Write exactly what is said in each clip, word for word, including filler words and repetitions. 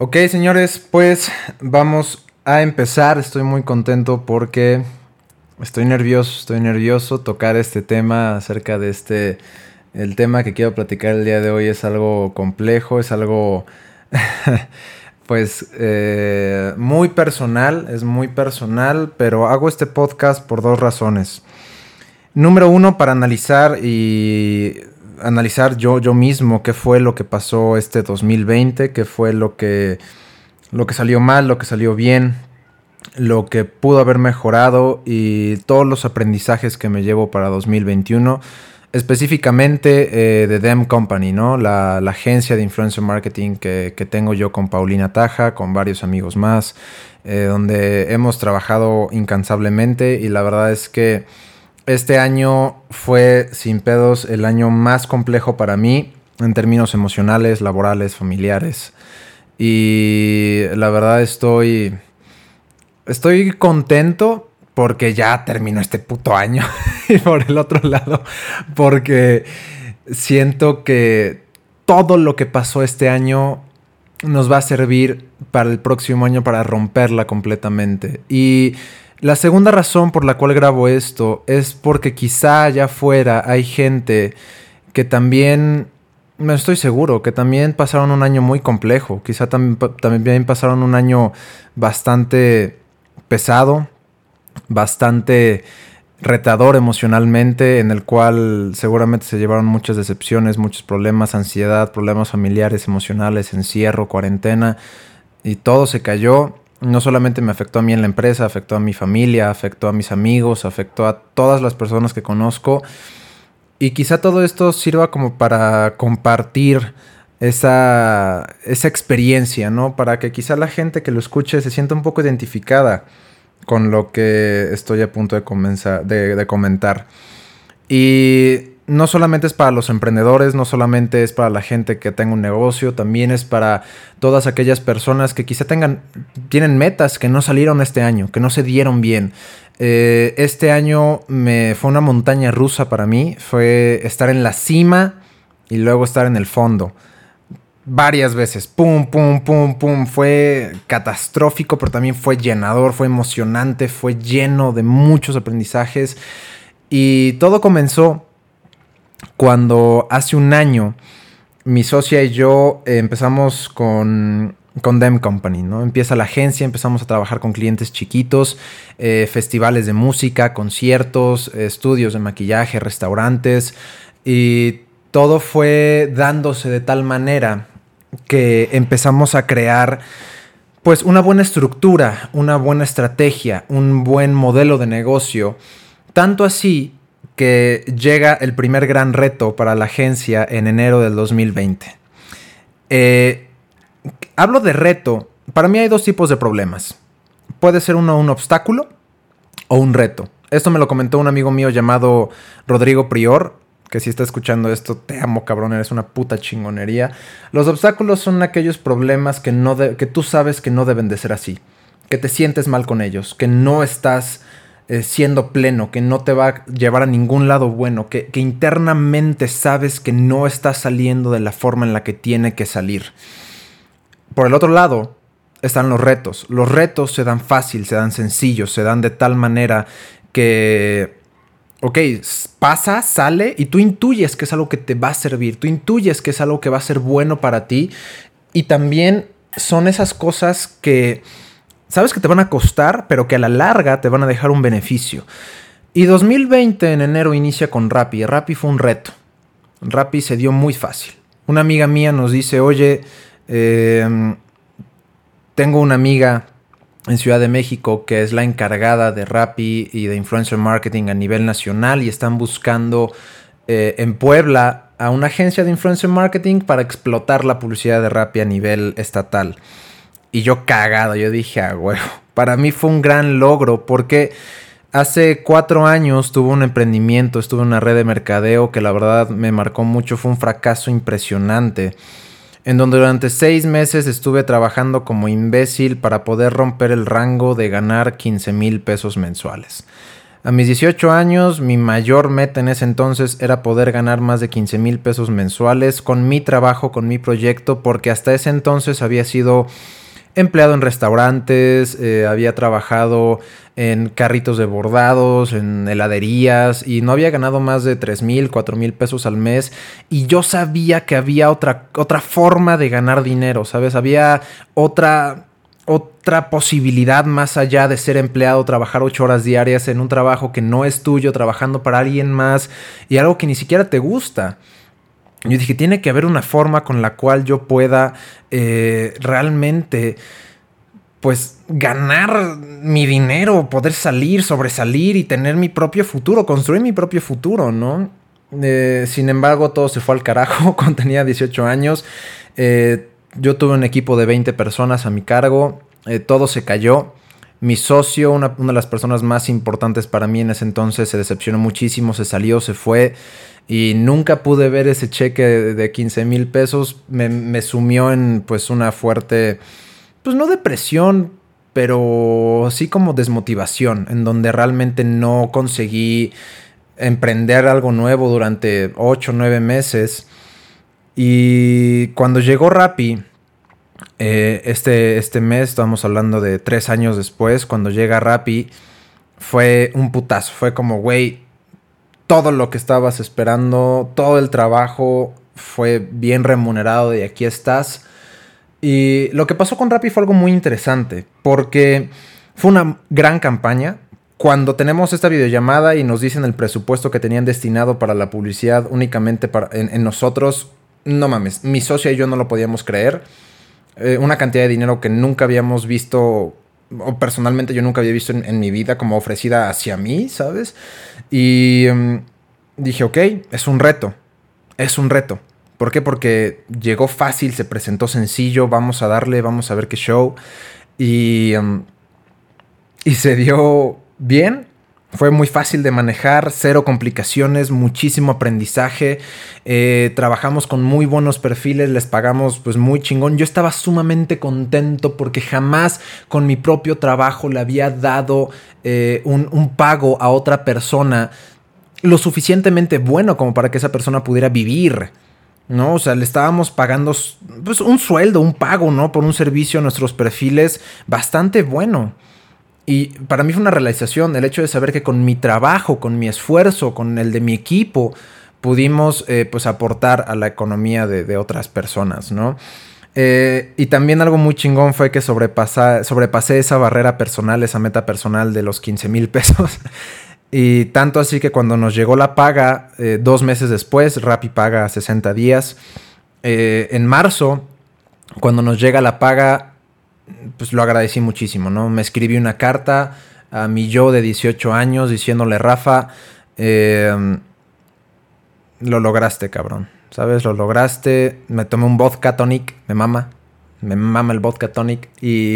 Ok, señores, pues vamos a empezar. Estoy muy contento porque estoy nervioso, estoy nervioso. Tocar este tema acerca de este... El tema que quiero platicar el día de hoy es algo complejo, es algo... pues eh, muy personal, es muy personal, pero hago este podcast por dos razones. Número uno, para analizar y analizar yo, yo mismo qué fue lo que pasó este dos mil veinte, qué fue lo que, lo que salió mal, lo que salió bien, lo que pudo haber mejorado y todos los aprendizajes que me llevo para dos mil veintiuno. Específicamente eh, de Dem Company, ¿no? La, la agencia de influencer marketing que, que tengo yo con Paulina Taja, con varios amigos más, eh, donde hemos trabajado incansablemente y la verdad es que este año fue sin pedos el año más complejo para mí en términos emocionales, laborales, familiares. Y la verdad estoy, estoy contento porque ya terminó este puto año. Y por el otro lado, porque siento que todo lo que pasó este año nos va a servir para el próximo año para romperla completamente. Y la segunda razón por la cual grabo esto es porque quizá allá afuera hay gente que también, no estoy seguro, que también pasaron un año muy complejo. Quizá tam- también pasaron un año bastante pesado, bastante retador emocionalmente, en el cual seguramente se llevaron muchas decepciones, muchos problemas, ansiedad, problemas familiares, emocionales, encierro, cuarentena, y todo se cayó. No solamente me afectó a mí en la empresa, afectó a mi familia, afectó a mis amigos, afectó a todas las personas que conozco. Y quizá todo esto sirva como para compartir esa, esa experiencia, ¿no? Para que quizá la gente que lo escuche se sienta un poco identificada con lo que estoy a punto de, comenzar, de, de comentar. Y no solamente es para los emprendedores, no solamente es para la gente que tenga un negocio, también es para todas aquellas personas que quizá tengan, tienen metas que no salieron este año, que no se dieron bien. Eh, este año me fue una montaña rusa para mí, fue estar en la cima y luego estar en el fondo. Varias veces, pum, pum, pum, pum, fue catastrófico, pero también fue llenador, fue emocionante, fue lleno de muchos aprendizajes. Y todo comenzó cuando hace un año mi socia y yo eh, empezamos con, con Dem Company, ¿no? Empieza la agencia, empezamos a trabajar con clientes chiquitos, eh, festivales de música, conciertos, eh, estudios de maquillaje, restaurantes, y todo fue dándose de tal manera que empezamos a crear pues una buena estructura, una buena estrategia, un buen modelo de negocio. Tanto así que llega el primer gran reto para la agencia en enero del dos mil veinte. Eh, hablo de reto. Para mí hay dos tipos de problemas. Puede ser uno un obstáculo o un reto. Esto me lo comentó un amigo mío llamado Rodrigo Prior, que si está escuchando esto, te amo, cabrón, eres una puta chingonería. Los obstáculos son aquellos problemas que, no de, que tú sabes que no deben de ser así, que te sientes mal con ellos, que no estás eh, siendo pleno, que no te va a llevar a ningún lado bueno, que, que internamente sabes que no estás saliendo de la forma en la que tiene que salir. Por el otro lado están los retos. Los retos se dan fácil, se dan sencillos, se dan de tal manera que... ok, pasa, sale y tú intuyes que es algo que te va a servir, tú intuyes que es algo que va a ser bueno para ti, y también son esas cosas que sabes que te van a costar, pero que a la larga te van a dejar un beneficio. Y dos mil veinte en enero inicia con Rappi. Rappi fue un reto. Rappi se dio muy fácil. Una amiga mía nos dice, oye, eh, tengo una amiga en Ciudad de México que es la encargada de Rappi y de influencer marketing a nivel nacional, y están buscando eh, en Puebla a una agencia de influencer marketing para explotar la publicidad de Rappi a nivel estatal. Y yo cagado, yo dije, ah, huevo. Para mí fue un gran logro porque hace cuatro años tuve un emprendimiento, estuve en una red de mercadeo que la verdad me marcó mucho, fue un fracaso impresionante, en donde durante seis meses estuve trabajando como imbécil para poder romper el rango de ganar quince mil pesos mensuales. A mis dieciocho años, mi mayor meta en ese entonces era poder ganar más de quince mil pesos mensuales con mi trabajo, con mi proyecto, porque hasta ese entonces había sido empleado en restaurantes, eh, había trabajado en carritos de bordados, en heladerías y no había ganado más de tres mil, cuatro mil pesos al mes. Y yo sabía que había otra, otra forma de ganar dinero, ¿sabes? Había otra... otra posibilidad más allá de ser empleado, trabajar ocho horas diarias en un trabajo que no es tuyo, trabajando para alguien más y algo que ni siquiera te gusta. Yo dije, tiene que haber una forma con la cual yo pueda eh, realmente, pues, ganar mi dinero, poder salir, sobresalir y tener mi propio futuro, construir mi propio futuro, ¿no? Eh, sin embargo, todo se fue al carajo cuando tenía dieciocho años. Eh, Yo tuve un equipo de veinte personas a mi cargo, eh, todo se cayó. Mi socio, una, una de las personas más importantes para mí en ese entonces, se decepcionó muchísimo, se salió, se fue y nunca pude ver ese cheque de, de quince mil pesos. Me, me sumió en pues una fuerte, pues no depresión, pero sí como desmotivación, en donde realmente no conseguí emprender algo nuevo durante ocho o nueve meses. Y cuando llegó Rappi, eh, este, este mes, estamos hablando de tres años después, cuando llega Rappi, fue un putazo. Fue como, güey, todo lo que estabas esperando, todo el trabajo fue bien remunerado y aquí estás. Y lo que pasó con Rappi fue algo muy interesante, porque fue una gran campaña. Cuando tenemos esta videollamada y nos dicen el presupuesto que tenían destinado para la publicidad únicamente para, en, en nosotros, no mames, mi socia y yo no lo podíamos creer. Eh, una cantidad de dinero que nunca habíamos visto, o personalmente yo nunca había visto en, en mi vida como ofrecida hacia mí, ¿sabes? Y um, dije, ok, es un reto, es un reto. ¿Por qué? Porque llegó fácil, se presentó sencillo, vamos a darle, vamos a ver qué show. Y, um, y se dio bien. Fue muy fácil de manejar, cero complicaciones, muchísimo aprendizaje. Eh, trabajamos con muy buenos perfiles, les pagamos pues muy chingón. Yo estaba sumamente contento porque jamás con mi propio trabajo le había dado eh, un, un pago a otra persona lo suficientemente bueno como para que esa persona pudiera vivir, ¿no? O sea, le estábamos pagando pues, un sueldo, un pago, ¿no? Por un servicio a nuestros perfiles bastante bueno. Y para mí fue una realización el hecho de saber que con mi trabajo, con mi esfuerzo, con el de mi equipo, pudimos eh, pues aportar a la economía de, de otras personas, ¿no? Eh, y también algo muy chingón fue que sobrepasa, sobrepasé esa barrera personal, esa meta personal de los quince mil pesos. Y tanto así que cuando nos llegó la paga, eh, dos meses después, Rappi paga sesenta días. Eh, en marzo, cuando nos llega la paga, pues lo agradecí muchísimo, ¿no? Me escribí una carta a mi yo de dieciocho años diciéndole, Rafa, eh, lo lograste, cabrón, ¿sabes? Lo lograste. Me tomé un vodka tonic, me mama, me mama el vodka tonic y,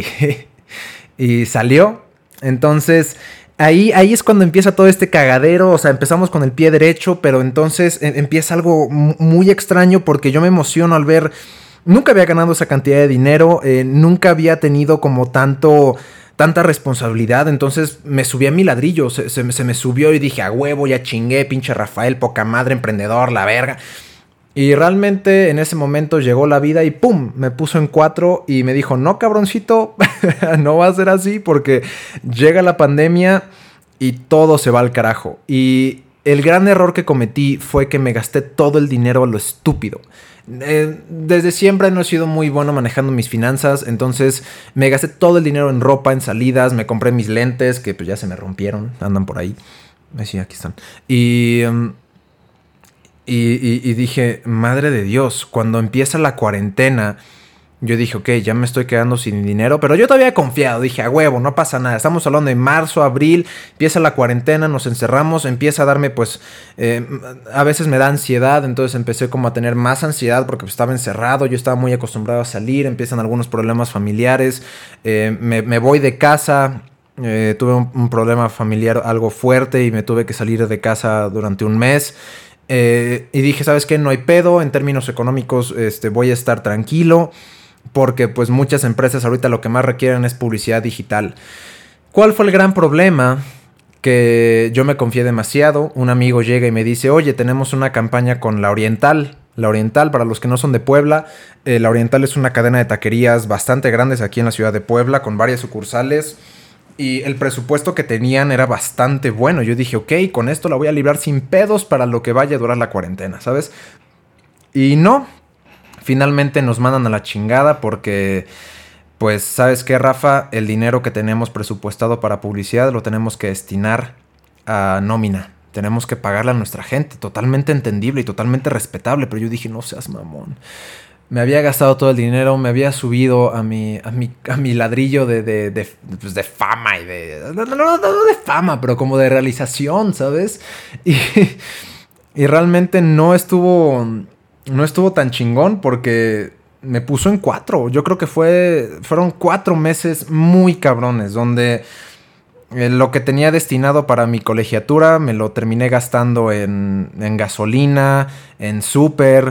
y salió. Entonces, ahí, ahí es cuando empieza todo este cagadero, o sea, empezamos con el pie derecho, pero entonces eh, empieza algo muy extraño porque yo me emociono al ver... Nunca había ganado esa cantidad de dinero, eh, nunca había tenido como tanto, tanta responsabilidad, entonces me subí a mi ladrillo, se, se, se me subió y dije, a huevo, ya chingué, pinche Rafael, poca madre, emprendedor, la verga. Y realmente en ese momento llegó la vida y pum, me puso en cuatro y me dijo, no cabroncito, no va a ser así porque llega la pandemia y todo se va al carajo. Y el gran error que cometí fue que me gasté todo el dinero a lo estúpido. Eh, desde siempre no he sido muy bueno manejando mis finanzas, entonces me gasté todo el dinero en ropa, en salidas, me compré mis lentes que pues ya se me rompieron, andan por ahí. Sí, aquí están. Y, um, y, y, y dije, madre de Dios, cuando empieza la cuarentena, yo dije, ok, ya me estoy quedando sin dinero, pero yo todavía he confiado, dije, a huevo, no pasa nada, estamos hablando de marzo, abril, empieza la cuarentena, nos encerramos, empieza a darme, pues, eh, a veces me da ansiedad, entonces empecé como a tener más ansiedad porque pues, estaba encerrado, yo estaba muy acostumbrado a salir, empiezan algunos problemas familiares, eh, me, me voy de casa, eh, tuve un, un problema familiar algo fuerte y me tuve que salir de casa durante un mes. Eh, y dije, ¿sabes qué? No hay pedo, en términos económicos este, voy a estar tranquilo. Porque pues muchas empresas ahorita lo que más requieren es publicidad digital. ¿Cuál fue el gran problema? que yo me confié demasiado. Un amigo llega y me dice, oye, tenemos una campaña con La Oriental. La Oriental, para los que no son de Puebla, eh, La Oriental es una cadena de taquerías bastante grandes aquí en la ciudad de Puebla, con varias sucursales. Y el presupuesto que tenían era bastante bueno. Yo dije, ok, con esto la voy a librar sin pedos para lo que vaya a durar la cuarentena, ¿sabes? Y no, finalmente nos mandan a la chingada porque, pues, ¿sabes qué, Rafa? El dinero que tenemos presupuestado para publicidad lo tenemos que destinar a nómina. Tenemos que pagarle a nuestra gente. Totalmente entendible y totalmente respetable. Pero yo dije, no seas mamón. Me había gastado todo el dinero, me había subido a mi, a mi, a mi ladrillo de, de, de, pues de fama y de... No, no, no, no de fama, pero como de realización, ¿sabes? Y, y realmente no estuvo, no estuvo tan chingón porque me puso en cuatro. Yo creo que fue, fueron cuatro meses muy cabrones, donde eh, lo que tenía destinado para mi colegiatura me lo terminé gastando en, en gasolina, en súper,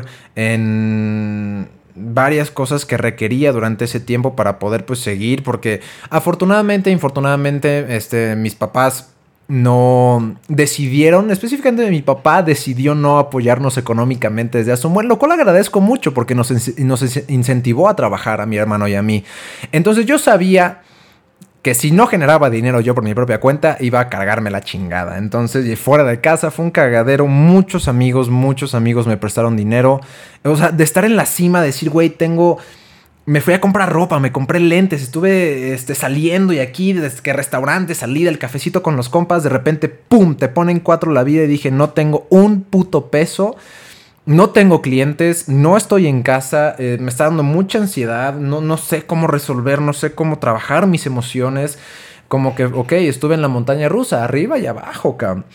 en varias cosas que requería durante ese tiempo para poder pues seguir, porque afortunadamente, infortunadamente, este, mis papás no decidieron, específicamente mi papá decidió no apoyarnos económicamente desde hace un buen, lo cual agradezco mucho porque nos, nos incentivó a trabajar a mi hermano y a mí. Entonces yo sabía que si no generaba dinero yo por mi propia cuenta, iba a cargarme la chingada. Entonces, fuera de casa fue un cagadero. Muchos amigos, muchos amigos me prestaron dinero. O sea, de estar en la cima, decir, güey, tengo... Me fui a comprar ropa, me compré lentes, estuve este, saliendo y aquí, desde que restaurante, salí del cafecito con los compas, de repente, ¡pum!, te ponen cuatro la vida y dije, no tengo un puto peso. No tengo clientes, no estoy en casa, eh, me está dando mucha ansiedad, no, no sé cómo resolver, no sé cómo trabajar mis emociones. Como que, ok, estuve en la montaña rusa, arriba y abajo, cabrón.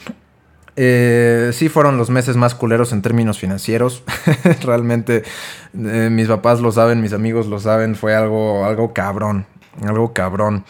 Eh, sí fueron los meses más culeros en términos financieros. Realmente eh, mis papás lo saben, mis amigos lo saben, fue algo, algo cabrón, algo cabrón.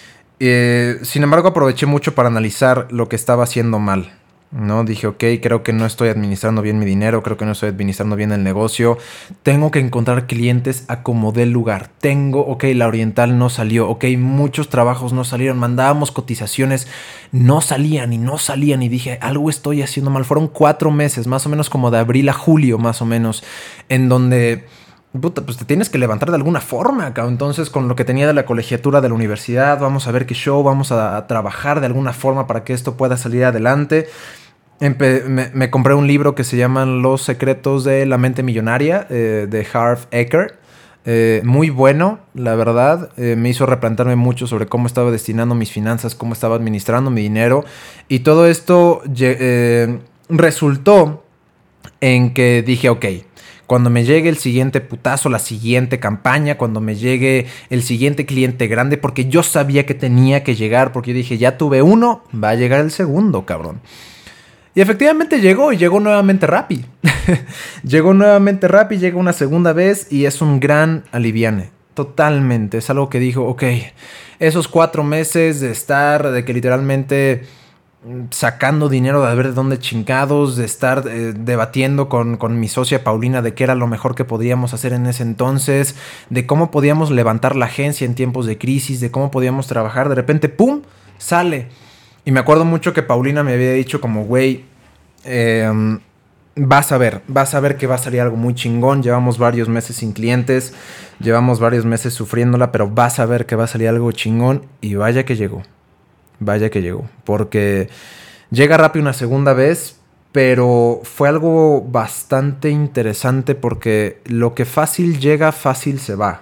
Eh, sin embargo, aproveché mucho para analizar lo que estaba haciendo mal. No, dije, ok, creo que no estoy administrando bien mi dinero, creo que no estoy administrando bien el negocio. Tengo que encontrar clientes a como dé lugar. Tengo, ok, La Oriental no salió, ok, muchos trabajos no salieron, mandábamos cotizaciones, no salían y no salían y dije, algo estoy haciendo mal. Fueron cuatro meses, más o menos como de abril a julio, más o menos, en donde... Puta, pues te tienes que levantar de alguna forma, cabrón. Entonces, con lo que tenía de la colegiatura de la universidad, vamos a ver qué show, vamos a, a trabajar de alguna forma para que esto pueda salir adelante. Empe me, me compré un libro que se llama Los secretos de la mente millonaria, eh, de Harv Eker. Eh, muy bueno, la verdad. Eh, me hizo replantearme mucho sobre cómo estaba destinando mis finanzas, cómo estaba administrando mi dinero. Y todo esto eh, resultó en que dije, ok, cuando me llegue el siguiente putazo, la siguiente campaña, cuando me llegue el siguiente cliente grande, porque yo sabía que tenía que llegar, porque yo dije, ya tuve uno, va a llegar el segundo, cabrón. Y efectivamente llegó, y llegó nuevamente Rappi. Llegó nuevamente Rappi, llegó una segunda vez, y es un gran aliviane. Totalmente, es algo que dijo, ok, esos cuatro meses de estar, de que literalmente... sacando dinero de ver de dónde chingados, de estar eh, debatiendo con, con mi socia Paulina de qué era lo mejor que podíamos hacer en ese entonces, de cómo podíamos levantar la agencia en tiempos de crisis, de cómo podíamos trabajar, de repente, ¡pum!, sale. Y me acuerdo mucho que Paulina me había dicho como, güey, eh, vas a ver, vas a ver que va a salir algo muy chingón, llevamos varios meses sin clientes, llevamos varios meses sufriéndola, pero vas a ver que va a salir algo chingón, y vaya que llegó. Vaya que llegó, porque llega Rappi una segunda vez, pero fue algo bastante interesante porque lo que fácil llega, fácil se va.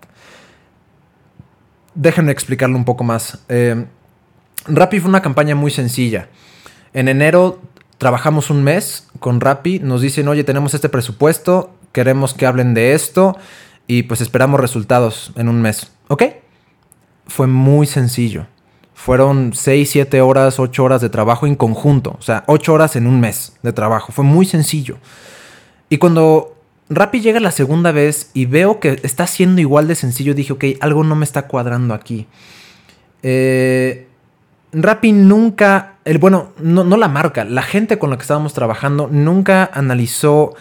Déjenme explicarlo un poco más. Eh, Rappi fue una campaña muy sencilla. En enero trabajamos un mes con Rappi, nos dicen, oye, tenemos este presupuesto, queremos que hablen de esto y pues esperamos resultados en un mes. ¿Ok? Fue muy sencillo. Fueron seis, siete horas, ocho horas de trabajo en conjunto. O sea, ocho horas en un mes de trabajo. Fue muy sencillo. Y cuando Rappi llega la segunda vez y veo que está siendo igual de sencillo, dije, ok, algo no me está cuadrando aquí. Eh, Rappi nunca... El, bueno, no, no la marca. La gente con la que estábamos trabajando nunca analizó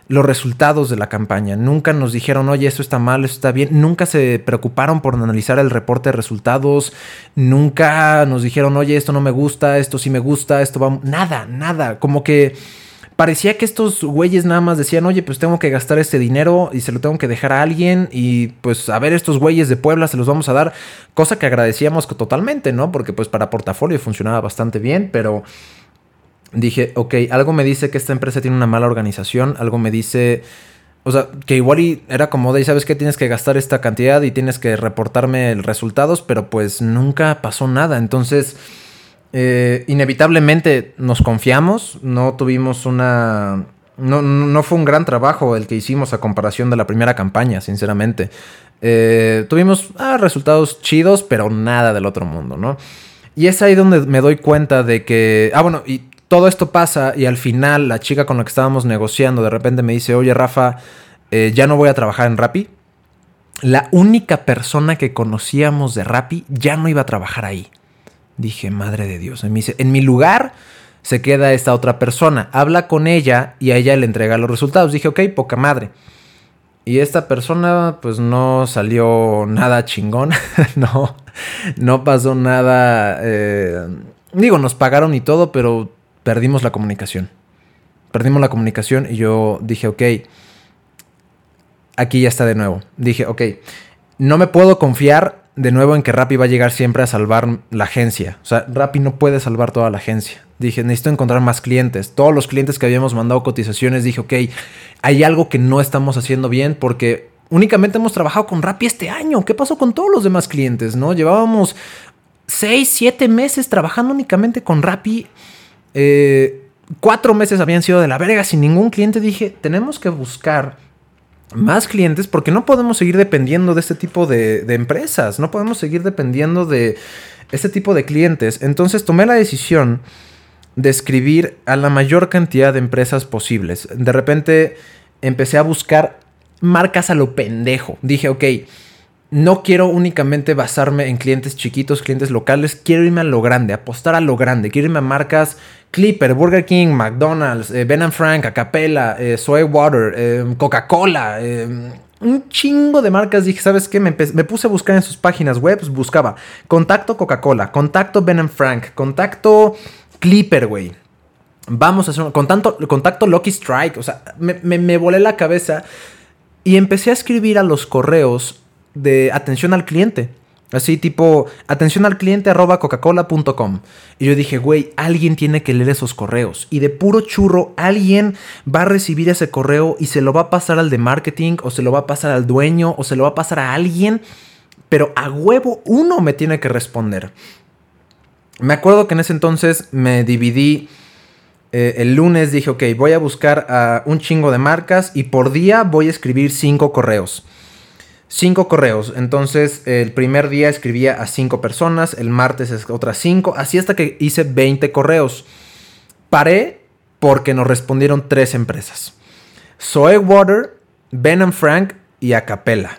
los resultados de la campaña. Nunca nos dijeron, oye, esto está mal, esto está bien. Nunca se preocuparon por analizar el reporte de resultados. Nunca nos dijeron, oye, esto no me gusta, esto sí me gusta, esto va... Nada, nada. Como que parecía que estos güeyes nada más decían, oye, pues tengo que gastar este dinero y se lo tengo que dejar a alguien y pues a ver, estos güeyes de Puebla se los vamos a dar. Cosa que agradecíamos totalmente, ¿no? Porque pues para portafolio funcionaba bastante bien, pero... Dije, ok, algo me dice que esta empresa tiene una mala organización, algo me dice, o sea, que igual y era como de, ¿sabes qué? Tienes que gastar esta cantidad y tienes que reportarme los resultados, pero pues nunca pasó nada. Entonces, eh, inevitablemente nos confiamos, no tuvimos una... No, no fue un gran trabajo el que hicimos a comparación de la primera campaña, sinceramente. Eh, tuvimos ah, resultados chidos, pero nada del otro mundo, ¿no? Y es ahí donde me doy cuenta de que... Ah, bueno, y... Todo esto pasa y al final la chica con la que estábamos negociando de repente me dice, oye Rafa, eh, ya no voy a trabajar en Rappi. La única persona que conocíamos de Rappi ya no iba a trabajar ahí. Dije, madre de Dios. Y me dice, en mi lugar se queda esta otra persona. Habla con ella y a ella le entrega los resultados. Dije, ok, poca madre. Y esta persona pues no salió nada chingón. no, no pasó nada... Eh, digo, nos pagaron y todo, pero... Perdimos la comunicación. Perdimos la comunicación y yo dije, ok, aquí ya está de nuevo. Dije, ok, no me puedo confiar de nuevo en que Rappi va a llegar siempre a salvar la agencia. O sea, Rappi no puede salvar toda la agencia. Dije, necesito encontrar más clientes. Todos los clientes que habíamos mandado cotizaciones, dije, ok, hay algo que no estamos haciendo bien porque únicamente hemos trabajado con Rappi este año. ¿Qué pasó con todos los demás clientes, no? Llevábamos seis, siete meses trabajando únicamente con Rappi. Eh, cuatro meses habían sido de la verga sin ningún cliente. Dije, tenemos que buscar más clientes porque no podemos seguir dependiendo de este tipo de, de empresas. No podemos seguir dependiendo de este tipo de clientes. Entonces tomé la decisión de escribir a la mayor cantidad de empresas posibles. De repente empecé a buscar marcas a lo pendejo. Dije, ok, no quiero únicamente basarme en clientes chiquitos, clientes locales. Quiero irme a lo grande, apostar a lo grande. Quiero irme a marcas Clipper, Burger King, McDonald's, eh, Ben and Frank, Acapella, eh, Soy Water, eh, Coca-Cola. Eh, un chingo de marcas. Dije, ¿sabes qué? Me, me puse a buscar en sus páginas web. Buscaba contacto Coca-Cola, contacto Ben and Frank, contacto Clipper, güey. Vamos a hacer un contacto, contacto Lucky Strike. O sea, me, me, me volé la cabeza y empecé a escribir a los correos de atención al cliente. Así tipo, atención al cliente arroba coca-cola punto com. Y yo dije, güey, alguien tiene que leer esos correos. Y de puro churro, alguien va a recibir ese correo y se lo va a pasar al de marketing, o se lo va a pasar al dueño, o se lo va a pasar a alguien. Pero a huevo, uno me tiene que responder. Me acuerdo que en ese entonces me dividí. Eh, el lunes dije, ok, voy a buscar a un chingo de marcas y por día voy a escribir cinco correos. Cinco correos. Entonces el primer día escribía a cinco personas, el martes otras cinco, así hasta que hice veinte correos. Paré porque nos respondieron tres empresas: Soy Water, Ben and Frank y Acapella.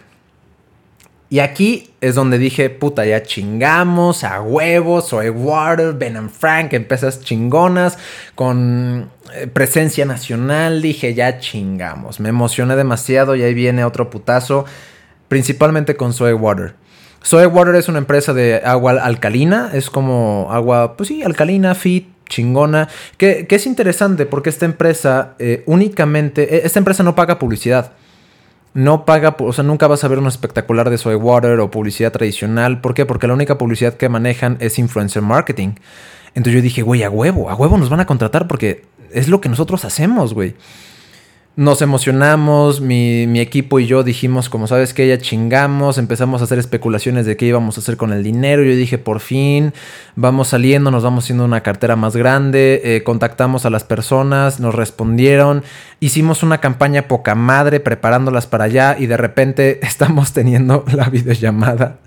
Y aquí es donde dije, puta, ya chingamos, a huevos, Soy Water, Ben and Frank, empresas chingonas, con presencia nacional. Dije, ya chingamos. Me emocioné demasiado y ahí viene otro putazo. Principalmente con Soy Water. Soy Water es una empresa de agua alcalina. Es como agua, pues sí, alcalina, fit, chingona. Que, que es interesante porque esta empresa eh, únicamente... Esta empresa no paga publicidad. No paga, o sea, nunca vas a ver un espectacular de Soy Water o publicidad tradicional. ¿Por qué? Porque la única publicidad que manejan es influencer marketing. Entonces yo dije, güey, a huevo, a huevo nos van a contratar porque es lo que nosotros hacemos, güey. Nos emocionamos, mi, mi equipo y yo dijimos, como sabes que ya chingamos, empezamos a hacer especulaciones de qué íbamos a hacer con el dinero. Yo dije, por fin, vamos saliendo, nos vamos haciendo una cartera más grande, eh, contactamos a las personas, nos respondieron, hicimos una campaña poca madre preparándolas para allá y de repente estamos teniendo la videollamada.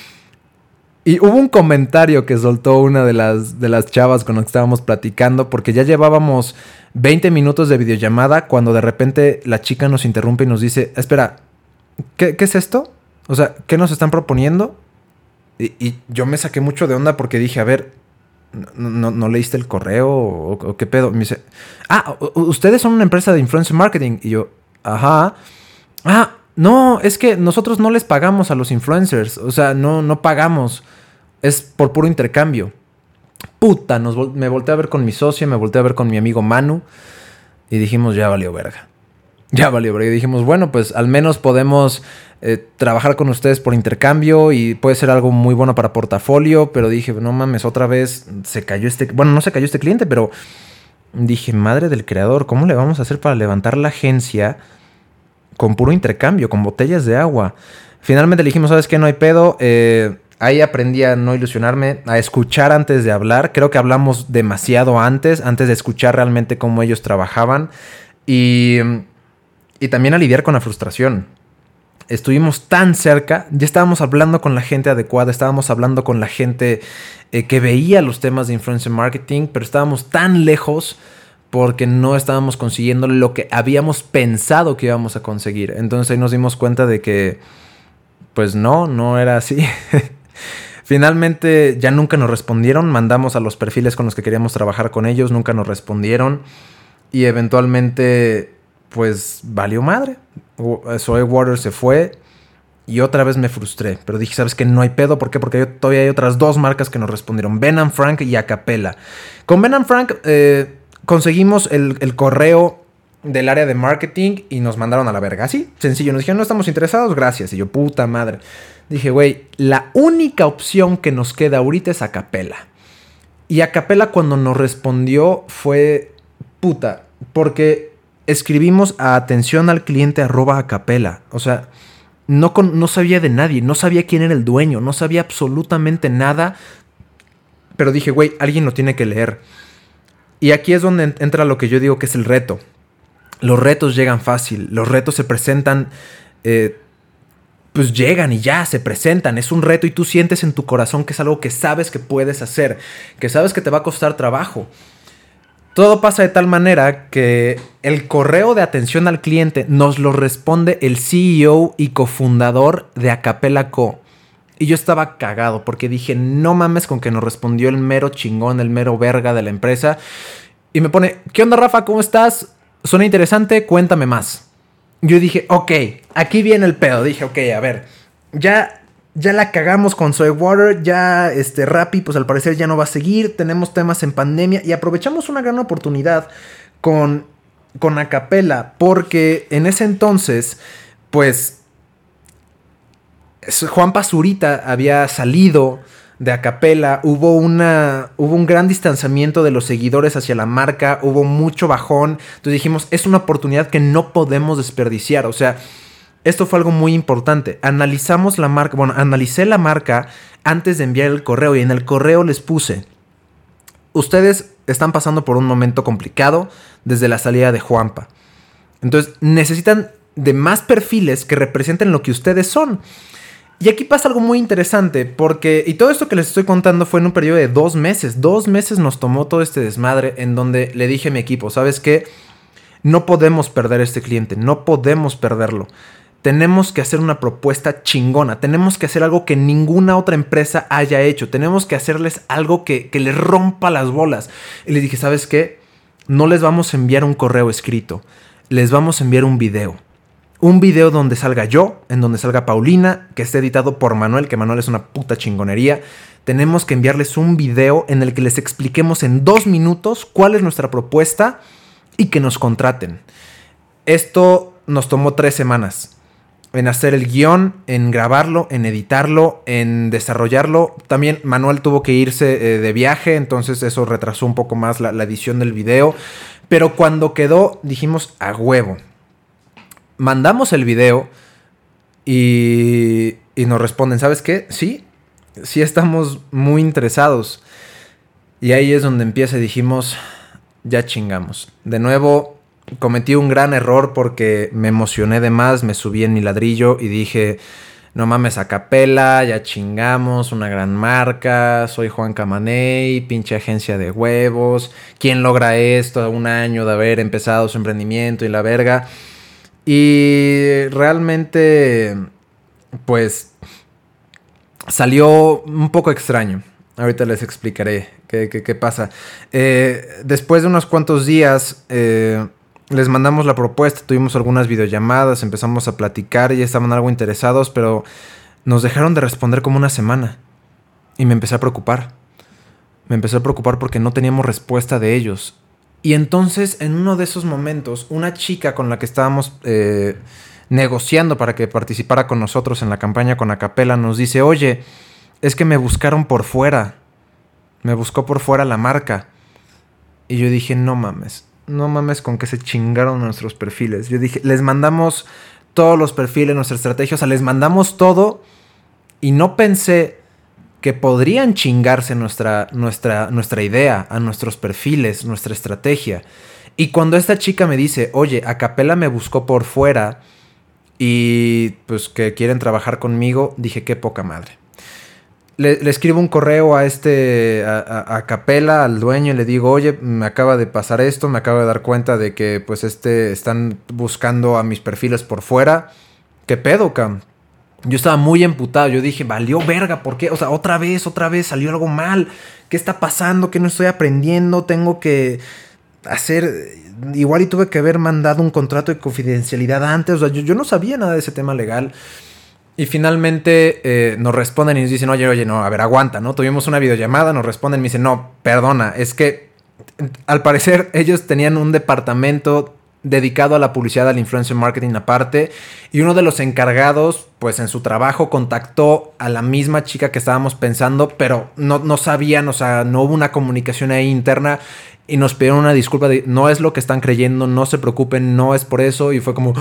Y hubo un comentario que soltó una de las, de las chavas con las que estábamos platicando porque ya llevábamos veinte minutos de videollamada cuando de repente la chica nos interrumpe y nos dice, espera, ¿qué, qué es esto? O sea, ¿qué nos están proponiendo? Y, y yo me saqué mucho de onda porque dije, a ver, ¿no, no, no leíste el correo o, o qué pedo? Me dice, ah, ustedes son una empresa de influencer marketing. Y yo, ajá. Ah, no, es que nosotros no les pagamos a los influencers. O sea, no, no pagamos. Es por puro intercambio. Puta, nos vol- me volteé a ver con mi socio, me volteé a ver con mi amigo Manu. Y dijimos, ya valió verga. Ya valió verga. Y dijimos, bueno, pues al menos podemos eh, trabajar con ustedes por intercambio. Y puede ser algo muy bueno para portafolio. Pero dije, no mames, otra vez se cayó este... Bueno, no se cayó este cliente, pero... Dije, madre del creador, ¿cómo le vamos a hacer para levantar la agencia con puro intercambio, con botellas de agua? Finalmente le dijimos, ¿sabes qué? No hay pedo. Eh, ahí aprendí a no ilusionarme, a escuchar antes de hablar. Creo que hablamos demasiado antes, antes de escuchar realmente cómo ellos trabajaban. Y, y también a lidiar con la frustración. Estuvimos tan cerca, ya estábamos hablando con la gente adecuada, estábamos hablando con la gente eh, que veía los temas de influencer marketing, pero estábamos tan lejos porque no estábamos consiguiendo lo que habíamos pensado que íbamos a conseguir. Entonces ahí nos dimos cuenta de que, pues no, no era así. Finalmente ya nunca nos respondieron, mandamos a los perfiles con los que queríamos trabajar con ellos, nunca nos respondieron y eventualmente pues valió madre. Zoe Water se fue y otra vez me frustré. Pero dije, ¿sabes qué? No hay pedo. ¿Por qué? Porque todavía hay otras dos marcas que nos respondieron. Ben and Frank y Acapella. Con Ben and Frank eh, conseguimos el, el correo del área de marketing y nos mandaron a la verga. Así, sencillo. Nos dijeron, no estamos interesados, gracias. Y yo, puta madre. Dije, güey, la única opción que nos queda ahorita es Acapella. Y Acapella cuando nos respondió fue puta. Porque... escribimos a atención al cliente arroba Acapella. O sea, no, con, no sabía de nadie, no sabía quién era el dueño, no sabía absolutamente nada. Pero dije, güey, alguien lo tiene que leer. Y aquí es donde entra lo que yo digo que es el reto. Los retos llegan fácil, los retos se presentan, eh, pues llegan y ya, se presentan. Es un reto y tú sientes en tu corazón que es algo que sabes que puedes hacer, que sabes que te va a costar trabajo. Todo pasa de tal manera que el correo de atención al cliente nos lo responde el C E O y cofundador de Acapella Co. Y yo estaba cagado porque dije, no mames con que nos respondió el mero chingón, el mero verga de la empresa. Y me pone, ¿qué onda, Rafa? ¿Cómo estás? Suena interesante, cuéntame más. Yo dije, ok, aquí viene el pedo. Dije, ok, a ver, ya... Ya la cagamos con Zoe Water, ya este Rappi pues al parecer ya no va a seguir, tenemos temas en pandemia y aprovechamos una gran oportunidad con, con Acapella porque en ese entonces pues Juan Pazurita había salido de Acapella, hubo, una, hubo un gran distanciamiento de los seguidores hacia la marca, hubo mucho bajón, entonces dijimos es una oportunidad que no podemos desperdiciar, o sea... Esto fue algo muy importante. Analizamos la marca, bueno, analicé la marca antes de enviar el correo y en el correo les puse, ustedes están pasando por un momento complicado desde la salida de Juanpa. Entonces necesitan de más perfiles que representen lo que ustedes son. Y aquí pasa algo muy interesante porque, y todo esto que les estoy contando fue en un periodo de dos meses. Dos meses nos tomó todo este desmadre en donde le dije a mi equipo, ¿sabes qué? No podemos perder a este cliente, no podemos perderlo. Tenemos que hacer una propuesta chingona. Tenemos que hacer algo que ninguna otra empresa haya hecho. Tenemos que hacerles algo que, que les rompa las bolas. Y les dije, ¿sabes qué? No les vamos a enviar un correo escrito. Les vamos a enviar un video. Un video donde salga yo, en donde salga Paulina, que esté editado por Manuel, que Manuel es una puta chingonería. Tenemos que enviarles un video en el que les expliquemos en dos minutos cuál es nuestra propuesta y que nos contraten. Esto nos tomó tres semanas. En hacer el guión, en grabarlo, en editarlo, en desarrollarlo. También Manuel tuvo que irse eh, de viaje, entonces eso retrasó un poco más la, la edición del video. Pero cuando quedó, dijimos a huevo. Mandamos el video y, y nos responden, ¿sabes qué? Sí, sí estamos muy interesados. Y ahí es donde empieza y dijimos, ya chingamos. De nuevo... Cometí un gran error porque me emocioné de más, me subí en mi ladrillo y dije, no mames, Acapella, ya chingamos, una gran marca, soy Juan Camaney, pinche agencia de huevos, ¿quién logra esto a un año de haber empezado su emprendimiento y la verga? Y realmente, pues, salió un poco extraño. Ahorita les explicaré qué, qué, qué pasa. Eh, después de unos cuantos días... Eh, les mandamos la propuesta, tuvimos algunas videollamadas, empezamos a platicar, ya estaban algo interesados, pero nos dejaron de responder como una semana. Y me empecé a preocupar. Me empecé a preocupar porque no teníamos respuesta de ellos. Y entonces, en uno de esos momentos, una chica con la que estábamos eh, negociando para que participara con nosotros en la campaña con Acapela nos dice, oye, es que me buscaron por fuera. Me buscó por fuera la marca. Y yo dije, no mames. No mames con que se chingaron nuestros perfiles. Yo dije, les mandamos todos los perfiles, nuestra estrategia, o sea, les mandamos todo y no pensé que podrían chingarse nuestra, nuestra, nuestra idea, a nuestros perfiles, nuestra estrategia. Y cuando esta chica me dice, oye, Acapela me buscó por fuera y pues que quieren trabajar conmigo, dije, qué poca madre. Le, le escribo un correo a este, a, a, a Acapela, al dueño, y le digo, oye, me acaba de pasar esto, me acabo de dar cuenta de que, pues, este, están buscando a mis perfiles por fuera. ¿Qué pedo, cam? Yo estaba muy emputado, yo dije, valió verga, ¿por qué? O sea, otra vez, otra vez salió algo mal. ¿Qué está pasando? ¿Qué no estoy aprendiendo? Tengo que hacer... Igual y tuve que haber mandado un contrato de confidencialidad antes. O sea, yo, yo no sabía nada de ese tema legal. Y finalmente eh, nos responden y nos dicen, oye, oye, no, a ver, aguanta, ¿no? Tuvimos una videollamada, nos responden y me dicen, no, perdona, es que al parecer ellos tenían un departamento dedicado a la publicidad, al influencer marketing aparte, y uno de los encargados, pues en su trabajo contactó a la misma chica que estábamos pensando, pero no, no sabían, o sea, no hubo una comunicación ahí interna y nos pidieron una disculpa de, no es lo que están creyendo, no se preocupen, no es por eso, y fue como,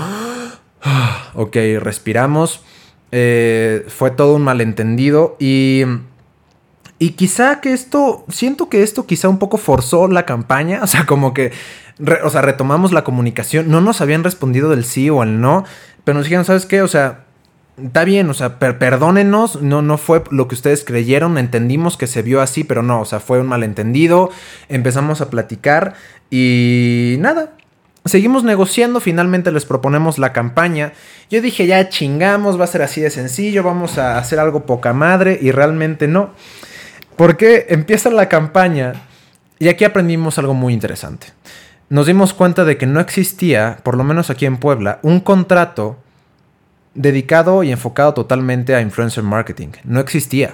ok, respiramos. Eh, fue todo un malentendido y, y quizá que esto, siento que esto quizá un poco forzó la campaña, o sea, como que, re, o sea, retomamos la comunicación, no nos habían respondido del sí o el no, pero nos dijeron, ¿sabes qué? O sea, está bien, o sea, per perdónenos, no, no fue lo que ustedes creyeron, entendimos que se vio así, pero no, o sea, fue un malentendido, empezamos a platicar y nada. Seguimos negociando, finalmente les proponemos la campaña. Yo dije, ya chingamos, va a ser así de sencillo, vamos a hacer algo poca madre, y realmente no. Porque empieza la campaña y aquí aprendimos algo muy interesante. Nos dimos cuenta de que no existía, por lo menos aquí en Puebla, un contrato dedicado y enfocado totalmente a influencer marketing. No existía.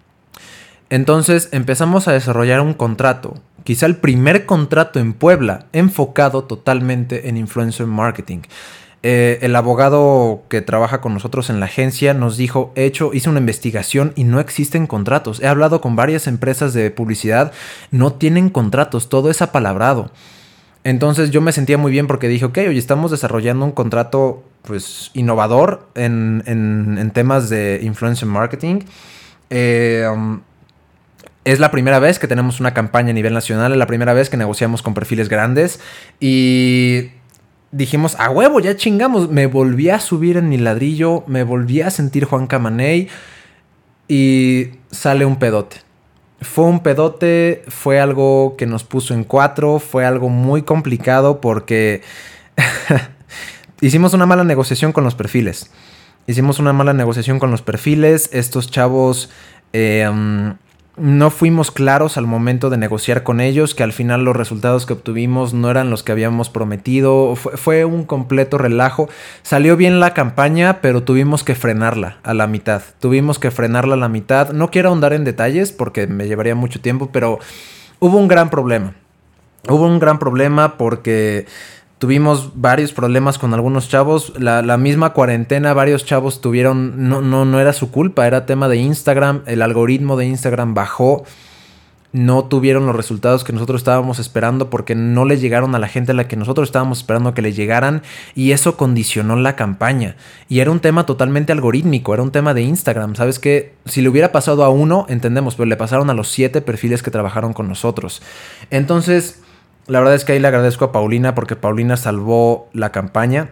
Entonces empezamos a desarrollar un contrato, quizá el primer contrato en Puebla enfocado totalmente en influencer marketing. Eh, el abogado que trabaja con nosotros en la agencia nos dijo, he hecho, hice una investigación y no existen contratos. He hablado con varias empresas de publicidad, no tienen contratos, todo es apalabrado. Entonces yo me sentía muy bien porque dije, ok, oye, estamos desarrollando un contrato pues innovador en, en, en temas de influencer marketing. Eh... Um, Es la primera vez que tenemos una campaña a nivel nacional, es la primera vez que negociamos con perfiles grandes y dijimos, a huevo, ya chingamos. Me volví a subir en mi ladrillo, me volví a sentir Juan Camaney y sale un pedote. Fue un pedote, fue algo que nos puso en cuatro, fue algo muy complicado porque hicimos una mala negociación con los perfiles. Hicimos una mala negociación con los perfiles, estos chavos... Eh, um, No fuimos claros al momento de negociar con ellos, que al final los resultados que obtuvimos no eran los que habíamos prometido. Fue, fue un completo relajo. Salió bien la campaña, pero tuvimos que frenarla a la mitad. Tuvimos que frenarla a la mitad. No quiero ahondar en detalles porque me llevaría mucho tiempo, pero hubo un gran problema. Hubo un gran problema porque... Tuvimos varios problemas con algunos chavos. La, la misma cuarentena, varios chavos tuvieron... No, no, no era su culpa, era tema de Instagram. El algoritmo de Instagram bajó. No tuvieron los resultados que nosotros estábamos esperando porque no le llegaron a la gente a la que nosotros estábamos esperando que le llegaran. Y eso condicionó la campaña. Y era un tema totalmente algorítmico, era un tema de Instagram. ¿Sabes qué? Si le hubiera pasado a uno, entendemos, pero le pasaron a los siete perfiles que trabajaron con nosotros. Entonces... La verdad es que ahí le agradezco a Paulina porque Paulina salvó la campaña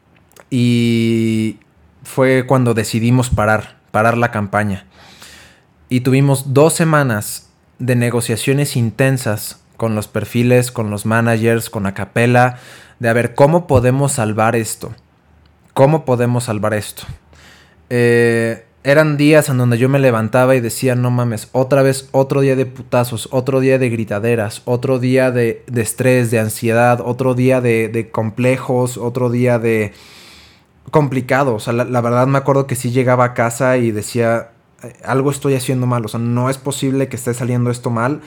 y fue cuando decidimos parar, parar la campaña. Y tuvimos dos semanas de negociaciones intensas con los perfiles, con los managers, con Acapela, de a ver cómo podemos salvar esto. ¿Cómo podemos salvar esto? Eh, Eran días en donde yo me levantaba y decía, no mames, otra vez otro día de putazos, otro día de gritaderas, otro día de, de estrés, de ansiedad, otro día de, de complejos, otro día de complicado. O sea, la, la verdad me acuerdo que sí llegaba a casa y decía, algo estoy haciendo mal, o sea, no es posible que esté saliendo esto mal.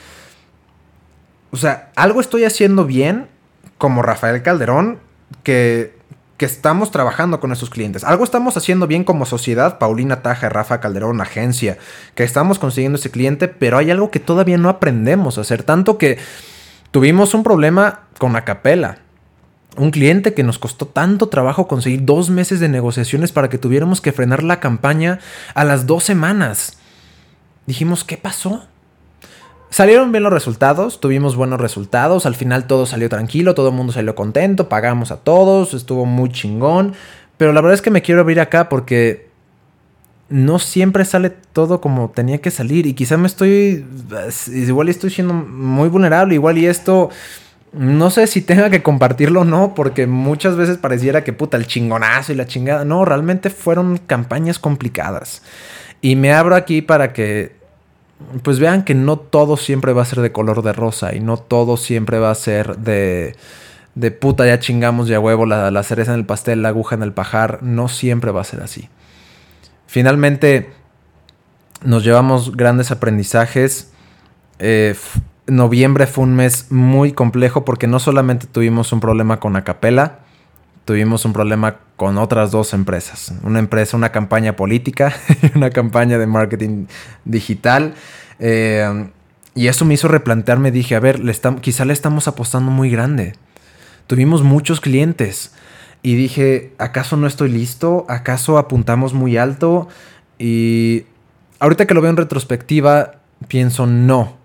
O sea, algo estoy haciendo bien como Rafael Calderón, que... que estamos trabajando con nuestros clientes. Algo estamos haciendo bien como sociedad, Paulina Taja, Rafa Calderón, agencia, que estamos consiguiendo ese cliente, pero hay algo que todavía no aprendemos a hacer. Tanto que tuvimos un problema con Acapela. Un cliente que nos costó tanto trabajo conseguir dos meses de negociaciones para que tuviéramos que frenar la campaña a las dos semanas. Dijimos, ¿qué pasó? Salieron bien los resultados, tuvimos buenos resultados, al final todo salió tranquilo, todo el mundo salió contento, pagamos a todos, estuvo muy chingón, pero la verdad es que me quiero abrir acá porque no siempre sale todo como tenía que salir y quizá me estoy, igual estoy siendo muy vulnerable, igual y esto, no sé si tenga que compartirlo o no, porque muchas veces pareciera que puta el chingonazo y la chingada, no, realmente fueron campañas complicadas y me abro aquí para que pues vean que no todo siempre va a ser de color de rosa y no todo siempre va a ser de, de puta ya chingamos ya huevo, la, la cereza en el pastel, la aguja en el pajar. No siempre va a ser así. Finalmente nos llevamos grandes aprendizajes. Eh, f- noviembre fue un mes muy complejo porque no solamente tuvimos un problema con Acapela, tuvimos un problema con otras dos empresas. Una empresa, una campaña política y una campaña de marketing digital. Eh, y eso me hizo replantearme. Dije, a ver, le estamos, quizá le estamos apostando muy grande. Tuvimos muchos clientes. Y dije, ¿acaso no estoy listo? ¿Acaso apuntamos muy alto? Y ahorita que lo veo en retrospectiva, pienso, no.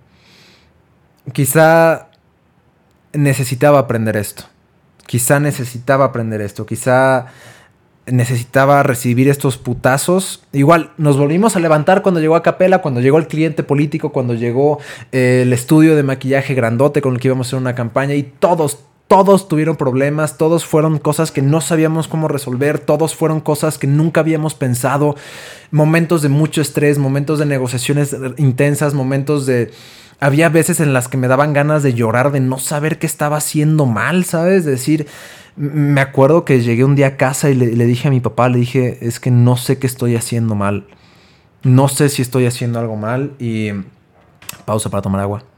Quizá necesitaba aprender esto. Quizá necesitaba aprender esto, quizá necesitaba recibir estos putazos. Igual, nos volvimos a levantar cuando llegó Acapela, cuando llegó el cliente político, cuando llegó eh, el estudio de maquillaje grandote con el que íbamos a hacer una campaña y todos, todos tuvieron problemas, todos fueron cosas que no sabíamos cómo resolver, todos fueron cosas que nunca habíamos pensado, momentos de mucho estrés, momentos de negociaciones intensas, momentos de... Había veces en las que me daban ganas de llorar, de no saber qué estaba haciendo mal, ¿sabes? De decir, me acuerdo que llegué un día a casa y le, le dije a mi papá, le dije, es que no sé qué estoy haciendo mal. No sé si estoy haciendo algo mal. Y pausa para tomar agua.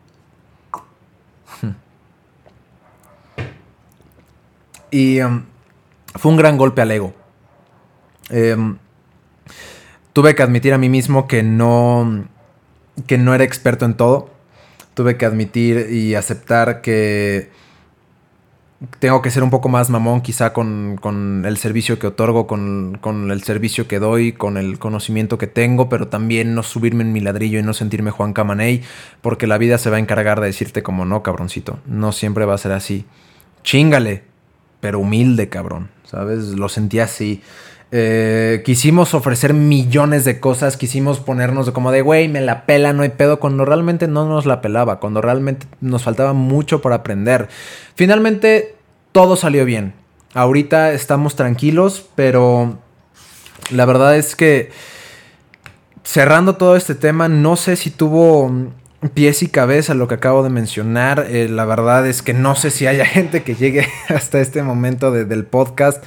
Y um, fue un gran golpe al ego. Eh, tuve que admitir a mí mismo que no... que no era experto en todo. Tuve que admitir y aceptar que tengo que ser un poco más mamón quizá con, con el servicio que otorgo, con, con el servicio que doy, con el conocimiento que tengo, pero también no subirme en mi ladrillo y no sentirme Juan Camaney, porque la vida se va a encargar de decirte como no, cabroncito. No siempre va a ser así. Chíngale, pero humilde, cabrón. ¿Sabes? Lo sentí así. Eh, quisimos ofrecer millones de cosas, quisimos ponernos de como de güey, me la pela, no hay pedo, cuando realmente no nos la pelaba, cuando realmente nos faltaba mucho por aprender. Finalmente todo salió bien. Ahorita estamos tranquilos, pero la verdad es que cerrando todo este tema, no sé si tuvo pies y cabeza lo que acabo de mencionar. Eh, la verdad es que no sé si haya gente que llegue hasta este momento de, del podcast,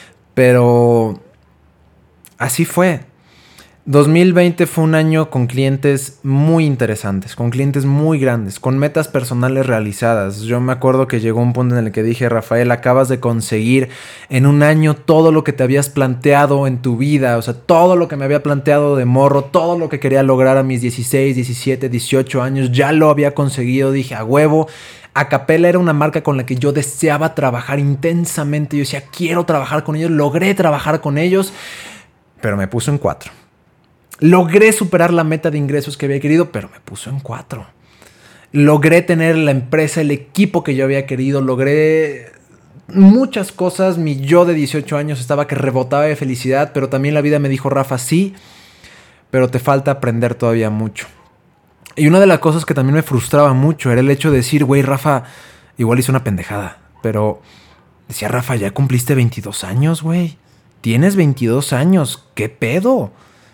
pero así fue. dos mil veinte fue un año con clientes muy interesantes, con clientes muy grandes, con metas personales realizadas. Yo me acuerdo que llegó un punto en el que dije, Rafael, acabas de conseguir en un año todo lo que te habías planteado en tu vida. O sea, todo lo que me había planteado de morro, todo lo que quería lograr a mis dieciséis, diecisiete, dieciocho años, ya lo había conseguido. Dije, a huevo. Acapela era una marca con la que yo deseaba trabajar intensamente. Yo decía, quiero trabajar con ellos. Logré trabajar con ellos, pero me puso en cuatro. Logré superar la meta de ingresos que había querido, pero me puso en cuatro. Logré tener la empresa, el equipo que yo había querido. Logré muchas cosas. Mi yo de dieciocho años estaba que rebotaba de felicidad, pero también la vida me dijo, Rafa, sí, pero te falta aprender todavía mucho. Y una de las cosas que también me frustraba mucho era el hecho de decir, güey, Rafa, igual hice una pendejada, pero decía, Rafa, ya cumpliste veintidós años, güey. Tienes veintidós años, ¿qué pedo?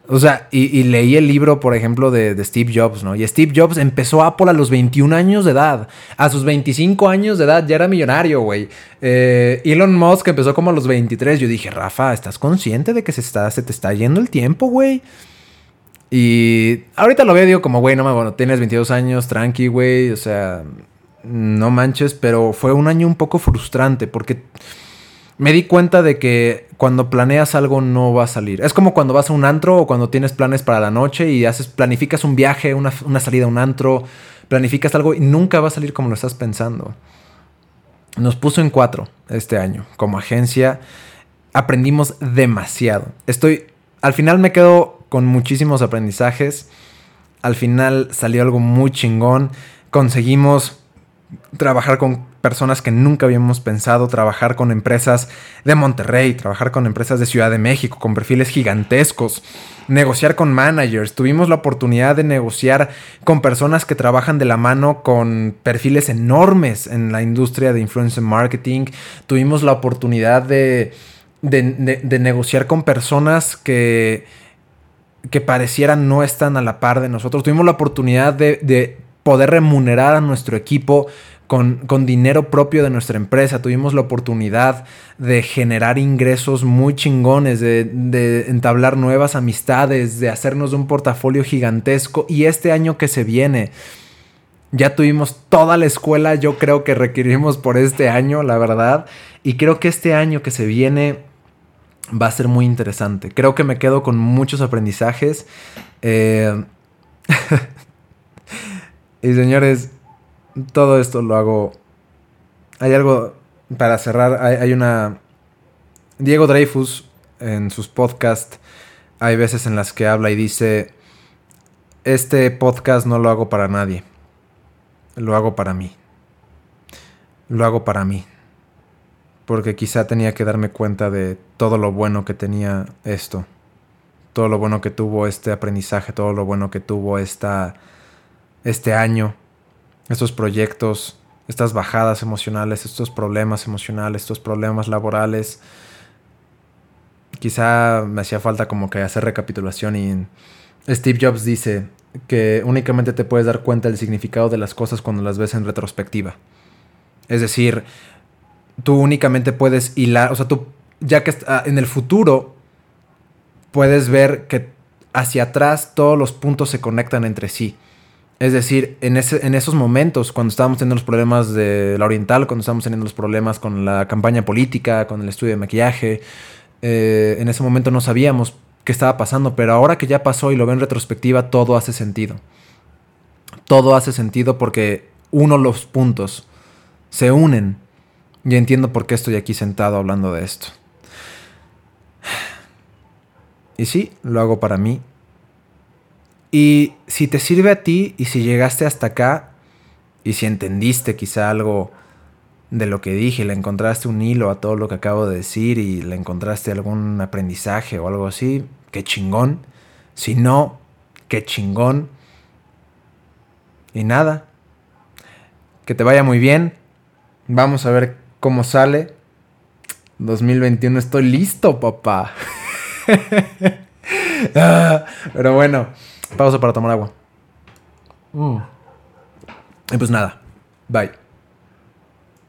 O sea, y, y leí el libro, por ejemplo, de, de Steve Jobs, ¿no? Y Steve Jobs empezó Apple a los veintiún años de edad. A sus veinticinco años de edad ya era millonario, güey. Eh, Elon Musk empezó como a los veintitrés. Yo dije, Rafa, ¿estás consciente de que se, está, se te está yendo el tiempo, güey? Y ahorita lo veo, digo, como, güey, no, bueno, tienes veintidós años, tranqui, güey. O sea, no manches, pero fue un año un poco frustrante porque me di cuenta de que cuando planeas algo no va a salir. Es como cuando vas a un antro o cuando tienes planes para la noche y haces, planificas un viaje, una, una salida a un antro, planificas algo y nunca va a salir como lo estás pensando. Nos puso en cuatro este año. Como agencia aprendimos demasiado. Estoy, al final me quedo con muchísimos aprendizajes. Al final salió algo muy chingón. Conseguimos trabajar con personas que nunca habíamos pensado, trabajar con empresas de Monterrey, trabajar con empresas de Ciudad de México, con perfiles gigantescos, negociar con managers. Tuvimos la oportunidad de negociar con personas que trabajan de la mano con perfiles enormes en la industria de influencer marketing. Tuvimos la oportunidad de, de, de, de negociar con personas que, que parecieran no están a la par de nosotros. Tuvimos la oportunidad de, de poder remunerar a nuestro equipo Con, con dinero propio de nuestra empresa. Tuvimos la oportunidad de generar ingresos muy chingones, de, de entablar nuevas amistades, de hacernos un portafolio gigantesco. Y este año que se viene, ya tuvimos toda la escuela, yo creo que requerimos por este año, la verdad. Y creo que este año que se viene va a ser muy interesante. Creo que me quedo con muchos aprendizajes. Eh... y señores, todo esto lo hago... Hay algo para cerrar. Hay, hay una... Diego Dreyfus, en sus podcasts, hay veces en las que habla y dice: este podcast no lo hago para nadie. Lo hago para mí. Lo hago para mí. Porque quizá tenía que darme cuenta de todo lo bueno que tenía esto. Todo lo bueno que tuvo este aprendizaje. Todo lo bueno que tuvo esta, este año. Estos proyectos, estas bajadas emocionales, estos problemas emocionales, estos problemas laborales. Quizá me hacía falta como que hacer recapitulación. Y Steve Jobs dice que únicamente te puedes dar cuenta del significado de las cosas cuando las ves en retrospectiva. Es decir, tú únicamente puedes hilar, o sea, tú ya que en el futuro puedes ver que hacia atrás todos los puntos se conectan entre sí. Es decir, en, ese, en esos momentos, cuando estábamos teniendo los problemas de la Oriental, cuando estábamos teniendo los problemas con la campaña política, con el estudio de maquillaje, eh, en ese momento no sabíamos qué estaba pasando, pero ahora que ya pasó y lo veo en retrospectiva, todo hace sentido. Todo hace sentido porque uno los puntos se unen y entiendo por qué estoy aquí sentado hablando de esto. Y sí, lo hago para mí. Y si te sirve a ti y si llegaste hasta acá y si entendiste quizá algo de lo que dije, le encontraste un hilo a todo lo que acabo de decir y le encontraste algún aprendizaje o algo así, qué chingón. Si no, qué chingón. Y nada, que te vaya muy bien. Vamos a ver cómo sale. dos mil veintiuno estoy listo, papá. ah, pero bueno. Pausa para tomar agua. Mm. Y pues nada. Bye.